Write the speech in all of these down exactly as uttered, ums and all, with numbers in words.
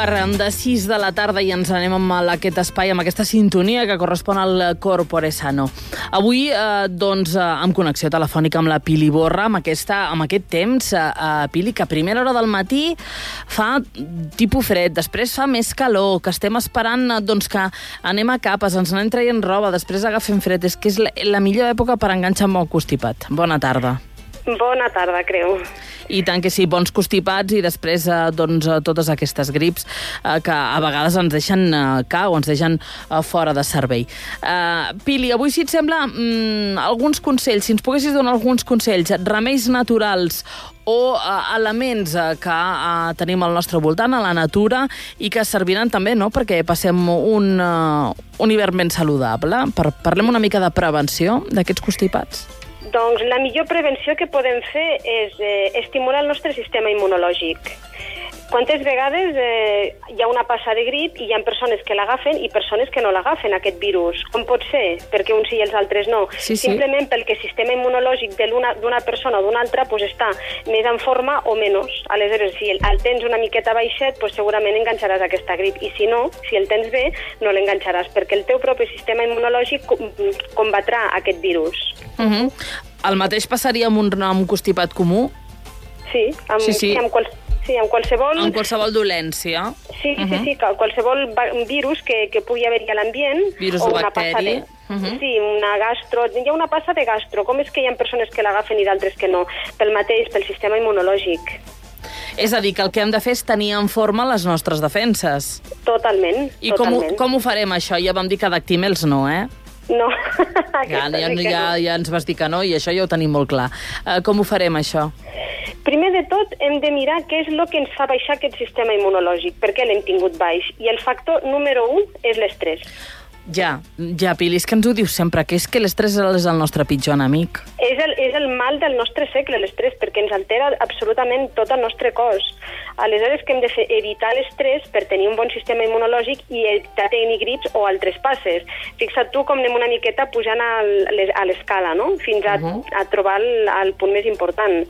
quart de sis de la tarda i ens anem amb aquest espai, amb aquesta sintonia que correspon al Corpore Sano. Avui, eh, doncs, eh, amb connexió telefònica amb la Pili Borra, amb, aquesta, amb aquest temps, eh, Pili, que a primera hora del matí fa tipus fred, després fa més calor, que estem esperant doncs, que anem a capes, ens anem traient roba, després agafem fred. És que és la, la millor època per enganxar amb el constipat. Bona tarda. Bona tarda, creu. I tant que sí, bons constipats i després eh, doncs, totes aquestes grips eh, que a vegades ens deixen eh, cau, ens deixen eh, fora de servei. Eh, Pili, avui, si et sembla, mm, alguns consells, si ens poguessis donar alguns consells, remeis naturals o eh, elements eh, que eh, tenim al nostre voltant, a la natura, i que serviran també, no?, perquè passem un, eh, un hivern ben saludable. Per, parlem una mica de prevenció d'aquests constipats. Doncs la millor prevenció que podem fer és eh, estimular el nostre sistema immunològic. Quantes vegades eh, hi ha una passa de grip i hi ha persones que l'agafen i persones que no l'agafen, aquest virus? Com pot ser? Perquè uns sí i els altres no. Sí, sí. Simplement perquè el sistema immunològic d'una persona o d'una altra pues, està més en forma o menys. Aleshores, si el, el tens una miqueta baixet, pues, segurament enganxaràs aquesta grip. I si no, si el tens bé, no l'enganxaràs, perquè el teu propi sistema immunològic combatrà aquest virus. Uh-huh. El mateix passaria amb un, amb un constipat comú? Sí, amb, sí, sí. amb, qual, sí, amb qualsevol... Amb qualsevol dolència. Sí, uh-huh. sí, sí, qualsevol virus que, que pugui haver-hi a l'ambient. Virus o, o bacteri. De... Uh-huh. Sí, una gastro... Hi ha una passa de gastro. Com és que hi ha persones que l'agafen i d'altres que no? Pel mateix, pel sistema immunològic. És a dir, que el que hem de fer és tenir en forma les nostres defenses. Totalment. I totalment. Com, com ho farem, això? Ja vam dir que Dactimels no, eh? No. ja, ja, ja, ja ens vas dir que no, i això ja ho tenim molt clar. Uh, com ho farem, això? Primer de tot, hem de mirar què és el que ens fa baixar aquest sistema immunològic, per què l'hem tingut baix. I el factor número un és l'estrès. Ja, ja, Pili, és que ens ho dius sempre, que és que l'estrès és el nostre pitjor enemic. És el, és el mal del nostre segle, l'estrès, perquè ens altera absolutament tot el nostre cos. Aleshores, que hem de fer evitar l'estrès per tenir un bon sistema immunològic i evitar tenir grips o altres passes. Fixa't tu com anem una miqueta pujant a l'escala, no?, fins a, uh-huh. a trobar el, el punt més important.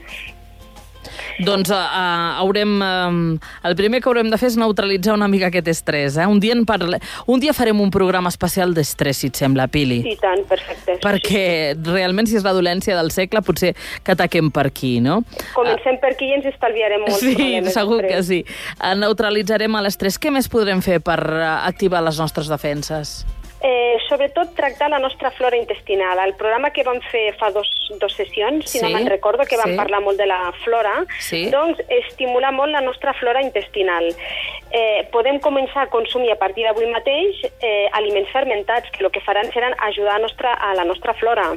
Doncs uh, uh, haurem, uh, el primer que haurem de fer és neutralitzar una mica aquest estrès. Eh? Un, dia en parle... un dia farem un programa especial d'estrès, si et sembla, Pili. I tant, perfecte. Perquè realment, si és la dolència del segle, potser que ataquem per aquí, no? Comencem per aquí i ens estalviarem molts sí, problemes. Sí, segur després. que sí. Uh, neutralitzarem l'estrès. Què més podrem fer per uh, activar les nostres defenses? Eh, sobretot tractar la nostra flora intestinal. El programa que vam fer fa dos, dos sessions, si sí, no me'n recordo, que vam sí. parlar molt de la flora, sí. doncs estimular molt la nostra flora intestinal. Eh, podem començar a consumir a partir d'avui mateix eh, aliments fermentats, que el que faran seran ajudar a, nostra, a la nostra flora.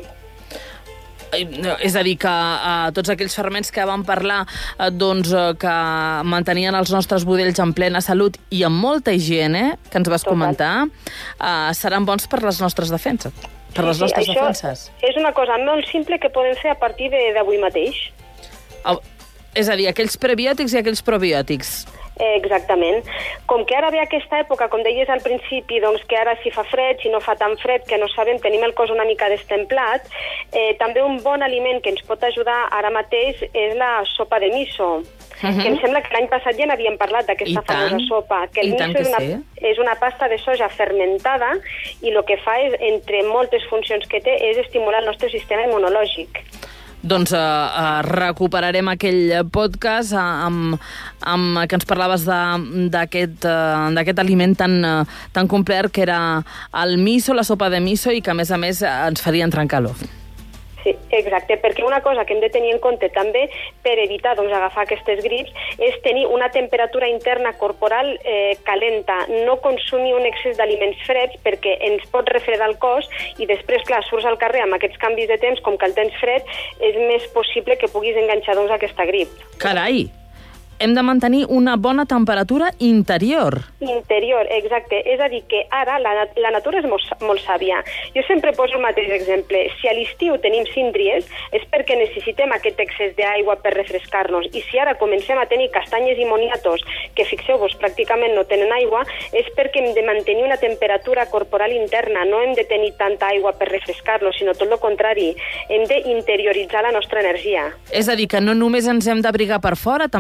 És a dir, que uh, tots aquells ferments que vam parlar uh, doncs, uh, que mantenien els nostres budells en plena salut i amb molta higiene, que ens vas Total. comentar, uh, seran bons per les nostres defenses. Per les sí, nostres sí, defenses. És una cosa molt simple que podem fer a partir d'avui mateix. Uh, és a dir, aquells prebiòtics i aquells probiòtics. Exactament. Com que ara ve aquesta època, com deies al principi, doncs que ara si fa fred, si no fa tan fred, que no sabem, tenim el cos una mica destemplat, eh, també un bon aliment que ens pot ajudar ara mateix és la sopa de miso. Uh-huh. Que em sembla que l'any passat ja n'havíem parlat d'aquesta famosa sopa. Que el miso és una, sí. és una pasta de soja fermentada i el que fa és, entre moltes funcions que té, és estimular el nostre sistema immunològic. Doncs uh, uh, recuperarem aquell podcast uh, amb, amb que ens parlaves d'aquest uh, aliment tan, uh, tan complet que era el miso, la sopa de miso, i que a més a més uh, ens faria entrar en calor. Sí, exacte, perquè una cosa que hem de tenir en compte també per evitar doncs, agafar aquestes grips és tenir una temperatura interna corporal eh, calenta, no consumir un excés d'aliments freds perquè ens pot refredar el cos i després, clar, surts al carrer amb aquests canvis de temps, com que el tens fred, és més possible que puguis enganxar doncs, aquesta grip. Carai! Hem de mantenir una bona temperatura interior. Interior, exacte. És a dir, que ara la, la natura és molt, molt sàvia. Jo sempre poso el mateix exemple. Si a l'estiu tenim síndries, és perquè necessitem aquest excés d'aigua per refrescar-nos. I si ara comencem a tenir castanyes i moniatos, que fixeu-vos, pràcticament no tenen aigua, és perquè hem de mantenir una temperatura corporal interna. No hem de tenir tanta aigua per refrescar-nos, sinó tot el contrari. Hem d'interioritzar la nostra energia. És a dir, que no només ens hem d'abrigar per fora, també ho hem de fer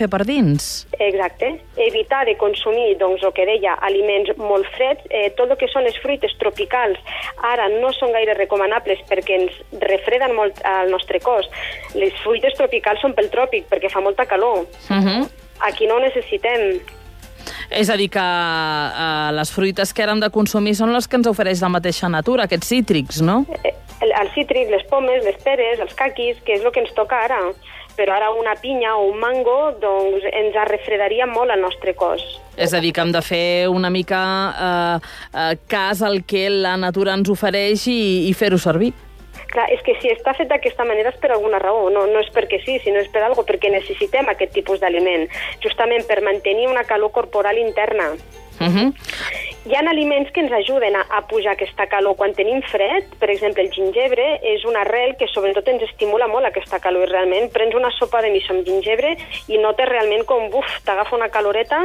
fer per dins. Exacte. Evitar de consumir, doncs, el que deia, aliments molt freds. Eh, tot el que són les fruites tropicals ara no són gaire recomanables perquè ens refreden molt al nostre cos. Les fruites tropicals són pel tròpic perquè fa molta calor. Uh-huh. Aquí no ho necessitem. És a dir, que uh, les fruites que ara hem de consumir són les que ens ofereix la mateixa natura, aquests cítrics, no? El, el cítric, les pomes, les peres, els caquis, que és el que ens toca ara. Però ara una pinya o un mango doncs, ens refredaria molt al nostre cos. És a dir, que hem de fer una mica eh, eh, cas al que la natura ens ofereix i, i fer-ho servir. Clar, és que si està fet d'aquesta manera és per alguna raó, no, no és perquè sí, sinó és per alguna cosa, perquè necessitem aquest tipus d'aliment, justament per mantenir una calor corporal interna. Uh-huh. Hi ha aliments que ens ajuden a, a pujar aquesta calor. Quan tenim fred, per exemple, el gingebre és una arrel que sobretot ens estimula molt aquesta calor i realment prens una sopa de miso amb gingebre i notes realment com, buf, t'agafa una caloreta.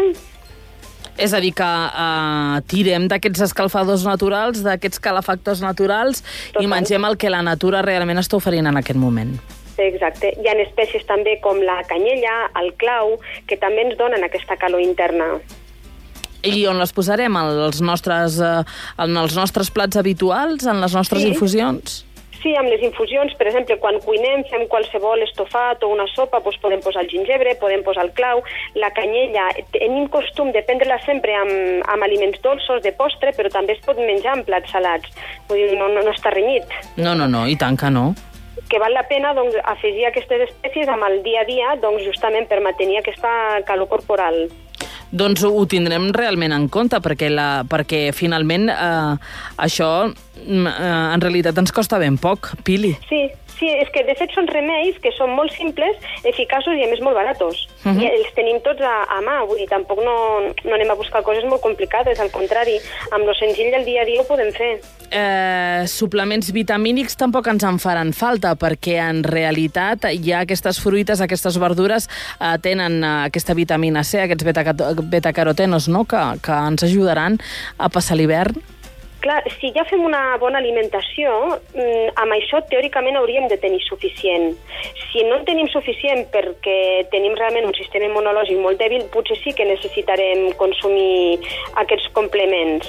És a dir, que uh, tirem d'aquests escalfadors naturals, d'aquests calefactors naturals Total. I mengem el que la natura realment està oferint en aquest moment. Exacte. Hi ha espècies també com la canyella, el clau, que també ens donen aquesta calor interna. I on les posarem? Els nostres, eh, en els nostres plats habituals? En les nostres sí. infusions? Sí, amb les infusions, per exemple, quan cuinem, fem qualsevol estofat o una sopa, doncs podem posar el gingebre, podem posar el clau, la canyella. Tenim costum de prendre-la sempre amb, amb aliments dolços, de postre, però també es pot menjar amb plats salats. Vull dir, no, no, no està renyit. No, no, no, i tant que no. Que val la pena doncs, afegir aquestes espècies amb el dia a dia, doncs, justament per mantenir aquesta calor corporal. Doncs ho tindrem realment en compte, perquè, la, perquè finalment eh, això eh, en realitat ens costa ben poc, Pili. Sí, sí, és que de fet són remeis que són molt simples, eficaços i a més molt baratos. Uh -huh. I els tenim tots a, a mà, vull dir, tampoc no, no anem a buscar coses molt complicades, al contrari, amb lo senzill del dia a dia ho podem fer. Eh, suplements vitamínics tampoc ens en faran falta, perquè en realitat ja aquestes fruites, aquestes verdures eh, tenen eh, aquesta vitamina C, aquests betacarotenos, no?, que, que ens ajudaran a passar l'hivern. Clar, si ja fem una bona alimentació, amb això teòricament hauríem de tenir suficient. Si no en tenim suficient perquè tenim realment un sistema immunològic molt dèbil, potser sí que necessitarem consumir aquests complements.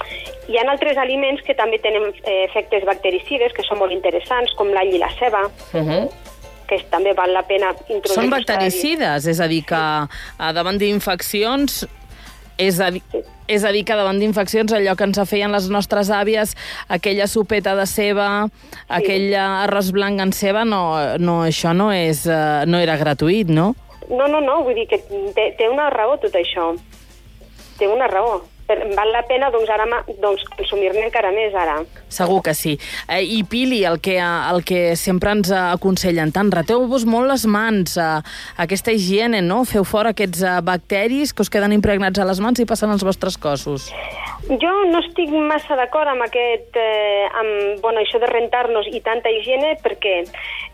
Hi ha altres aliments que també tenen efectes bactericides, que són molt interessants, com l'all i la ceba. Uh-huh. Que també val la pena introduir. Són bactericides, és a dir, que davant d'infeccions, és a dir, és a dir, que davant d'infeccions allò que ens feien les nostres àvies, aquella sopeta de ceba, sí. aquell arròs blanc en ceba, no, no, això no, és, no era gratuït, no? No, no, no, vull dir que té, té una raó tot això. Té una raó. Val la pena doncs, ara, doncs, consumir-ne encara més ara. Segur que sí. Eh, I Pili, el que, el que sempre ens aconsellen tant, rateu-vos molt les mans, eh, aquesta higiene, no? Feu fora aquests eh, bacteris que us queden impregnats a les mans i passen als vostres cossos. Jo no estic massa d'acord amb aquest, eh, amb, bueno, això de rentar-nos i tanta higiene, perquè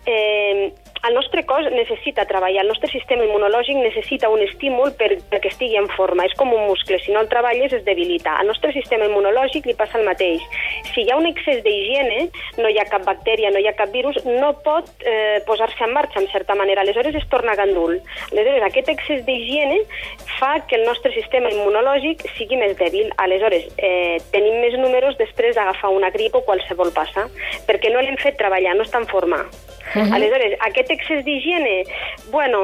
eh, el nostre cos necessita treballar, el nostre sistema immunològic necessita un estímul per, perquè estigui en forma. És com un muscle, si no el treballes es debilita. Al nostre sistema immunològic li passa el mateix. Si hi ha un excés d'higiene, no hi ha cap bactèria, no hi ha cap virus, no pot eh, posar-se en marxa, en certa manera. Aleshores es torna gandul. Aleshores aquest excés d'higiene fa que el nostre sistema immunològic sigui més dèbil. Aleshores eh, tenim més números després d'agafar una grip o qualsevol passa, perquè no l'hem fet treballar, no està en forma. Uh-huh. Aleshores, aquest excés d'higiene, bueno,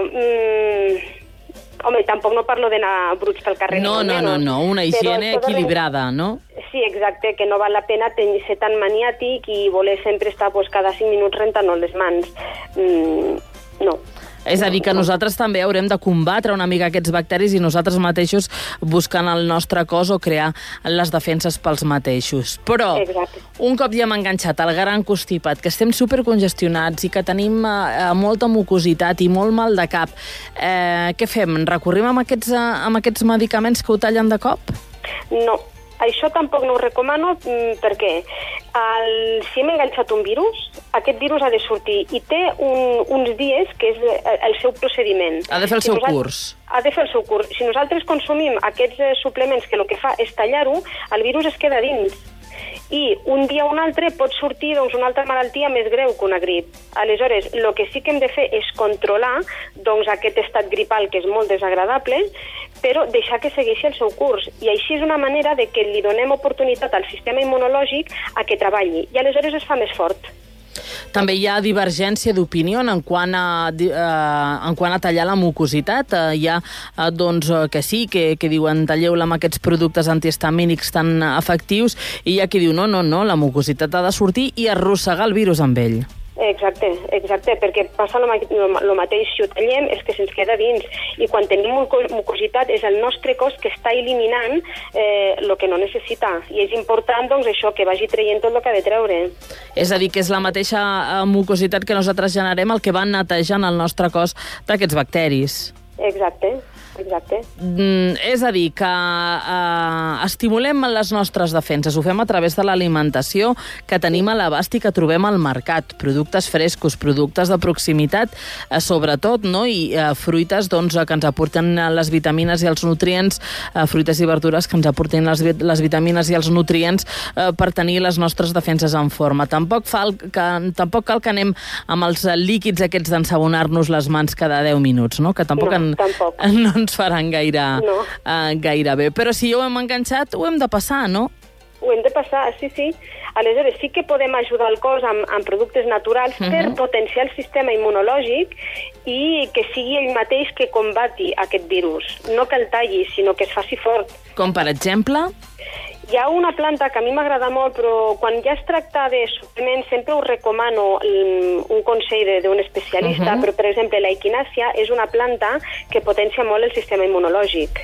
mmm, home, tampoc no parlo d'anar bruts pel carrer. No, no, no, no, una higiene equilibrada, no? Sí, exacte, que no val la pena ser tan maniàtic i voler sempre estar pues, cada cinc minuts rentant les mans. Mm, no. És a dir, que nosaltres també haurem de combatre una mica aquests bacteris i nosaltres mateixos buscant el nostre cos o crear les defenses pels mateixos. Però, Exacte. un cop ja hem enganxat el gran constipat, que estem supercongestionats i que tenim eh, molta mucositat i molt mal de cap, eh, què fem? Recorrim amb aquests, eh, amb aquests medicaments que ho tallen de cop? No. Això tampoc no ho recomano perquè el, si hem enganxat un virus, aquest virus ha de sortir i té un, uns dies que és el seu procediment. Ha de fer el si seu curs. Ha de fer el seu curs. Si nosaltres consumim aquests suplements que el que fa és tallar-ho, el virus es queda dins. i un dia o un altre pot sortir doncs, una altra malaltia més greu que una grip. Aleshores, el que sí que hem de fer és controlar doncs, aquest estat gripal, que és molt desagradable, però deixar que segueixi el seu curs. I així és una manera de que li donem oportunitat al sistema immunològic a que treballi, i aleshores es fa més fort. També hi ha divergència d'opinió en quant a, eh, en quant a tallar la mucositat. Eh, hi ha eh, doncs, que sí, que, que diuen talleu-la amb aquests productes antihistamínics tan efectius, i hi ha qui diu no, no, no, la mucositat ha de sortir i arrossegar el virus amb ell. Exacte, exacte, perquè passa el mateix, si ho tallem és que se'ns queda dins, i quan tenim mucositat és el nostre cos que està eliminant el eh, que no necessita, i és important doncs, això, que vagi traient tot el que ha de treure. És a dir, que és la mateixa mucositat que nosaltres generem el que va netejant el nostre cos d'aquests bacteris. Exacte. Exacte. Mm, és a dir, que eh, estimulem les nostres defenses. Ho fem a través de l'alimentació que tenim a l'abast i que trobem al mercat. Productes frescos, productes de proximitat, eh, sobretot, no? I eh, fruites doncs, que ens aporten les vitamines i els nutrients, eh, fruites i verdures que ens aporten les, les vitamines i els nutrients eh, per tenir les nostres defenses en forma. Tampoc, fa el, que, tampoc cal que anem amb els líquids aquests d'ensabonar-nos les mans cada deu minuts, no? Que tampoc, no, en, tampoc. no ens faran gaire, no. uh, gaire bé. Però si ho hem enganxat, ho hem de passar, no? Ho hem de passar, sí, sí. Aleshores, sí que podem ajudar el cos amb, amb productes naturals uh-huh. per potenciar el sistema immunològic i que sigui ell mateix que combati aquest virus. No que el talli, sinó que es faci fort. Com, per exemple? Hi ha una planta que a mi m'agrada molt, però quan ja es tracta de suplements sempre us recomano un consell d'un especialista, uh-huh. però per exemple la equinàcia és una planta que potencia molt el sistema immunològic.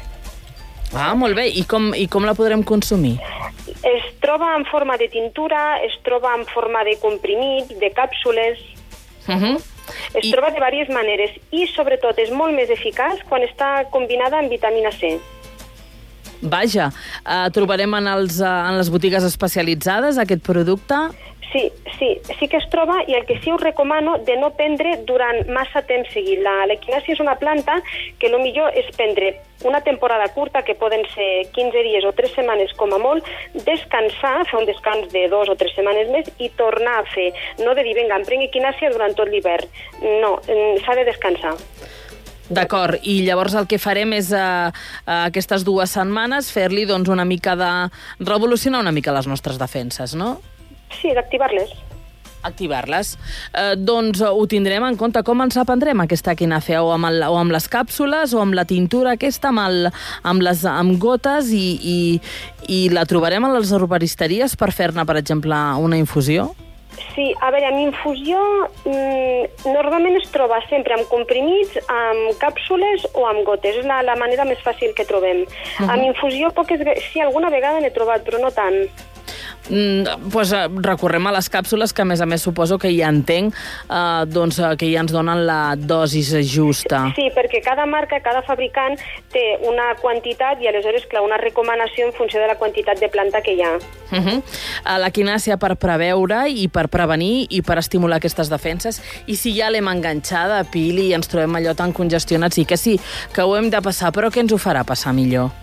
Ah, molt bé. I com, i com la podrem consumir? Es troba en forma de tintura, es troba en forma de comprimit, de càpsules... Uh-huh. Es I... troba de diverses maneres i sobretot és molt més eficaç quan està combinada amb vitamina C. Vaja, eh, trobarem en, els, en les botigues especialitzades aquest producte? Sí, sí, sí que es troba, i el que sí us recomano de no prendre durant massa temps seguit. L'equinàcia és una planta que el millor és prendre una temporada curta, que poden ser quinze dies o tres setmanes com a molt, descansar, fer un descans de dos o tres setmanes més i tornar a fer. No de dir, vinga, em prenc equinàcia durant tot l'hivern. No, s'ha de descansar. D'acord, i llavors el que farem és uh, uh, aquestes dues setmanes fer-li doncs, una mica de... revolucionar una mica les nostres defenses, no? Sí, d'activar-les. Activar-les. Eh, doncs ho tindrem en compte. Com ens aprendrem aquesta equinàcia? O amb, el, o amb les càpsules, o amb la tintura aquesta, amb, el, amb les amb gotes, i, i, i la trobarem a les herboristeries per fer-ne, per exemple, una infusió? Sí, a veure, amb infusió mmm, normalment es troba sempre amb comprimits, amb càpsules o amb gotes. És la, la manera més fàcil que trobem. Uh-huh. Amb infusió, poques, sí, alguna vegada n'he trobat, però no tant. Mm, pues, eh, recorrem a les càpsules, que a més a més suposo que ja entenc eh, doncs, que ja ens donen la dosis justa. Sí, perquè cada marca, cada fabricant té una quantitat i aleshores, clar, una recomanació en funció de la quantitat de planta que hi ha. Uh-huh. L'equinàcia per preveure i per prevenir i per estimular aquestes defenses. I si ja l'hem enganxada, Pili, i ens trobem allò tan congestionats, sí que sí, que ho hem de passar, però què ens ho farà passar millor?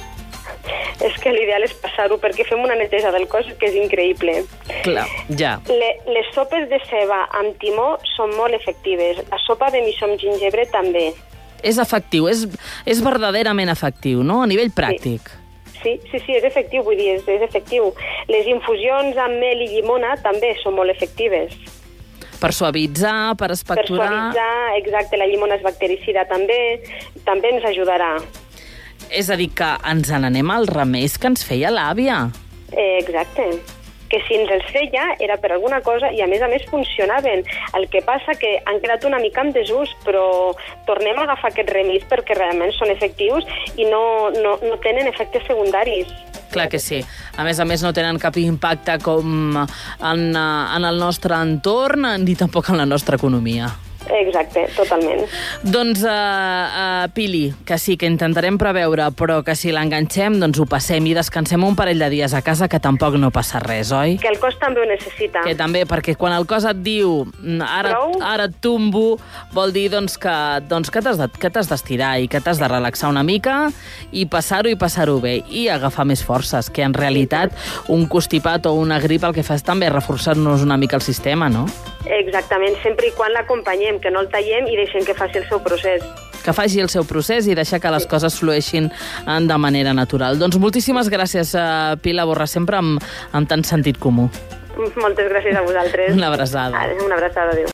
És que l'ideal és passar-ho, perquè fem una neteja del cos que és increïble. Clar, ja. Le, les sopes de ceba amb timó són molt efectives. La sopa de missó amb gingebre també. És efectiu, és, és verdaderament efectiu, no? A nivell pràctic. Sí, sí, sí, és efectiu, vull dir, és, és efectiu. Les infusions amb mel i llimona també són molt efectives. Per suavitzar, per expectorar... Per suavitzar, exacte, la llimona és bactericida també, també ens ajudarà. És a dir, que ens n'anem als remeis que ens feia l'àvia. Eh, exacte. Que si ens els feia era per alguna cosa i a més a més funcionaven. El que passa que han quedat una mica en desús, però tornem a agafar aquests remeis perquè realment són efectius i no, no, no tenen efectes secundaris. Clar que sí. A més a més no tenen cap impacte com en, en el nostre entorn ni tampoc en la nostra economia. Exacte, totalment. Doncs, uh, uh, Pili, que sí, que intentarem preveure, però que si l'enganxem, doncs ho passem i descansem un parell de dies a casa, que tampoc no passa res, oi? Que el cos també ho necessita. Que també, perquè quan el cos et diu ara, ara et tombo, vol dir doncs, que, doncs, que t'has de, que t'has d'estirar i que t'has de relaxar una mica i passar-ho i passar-ho bé i agafar més forces, que en realitat un constipat o una grip el que fa és també reforçar-nos una mica el sistema, no? Exactament, sempre i quan l'acompanyem, que no el tallem i deixem que faci el seu procés. Que faci el seu procés i deixar que les coses flueixin de manera natural. Doncs moltíssimes gràcies, Pilar Borràs, sempre amb, amb tant sentit comú. Moltes gràcies a vosaltres. Una abraçada. Una abraçada, adéu.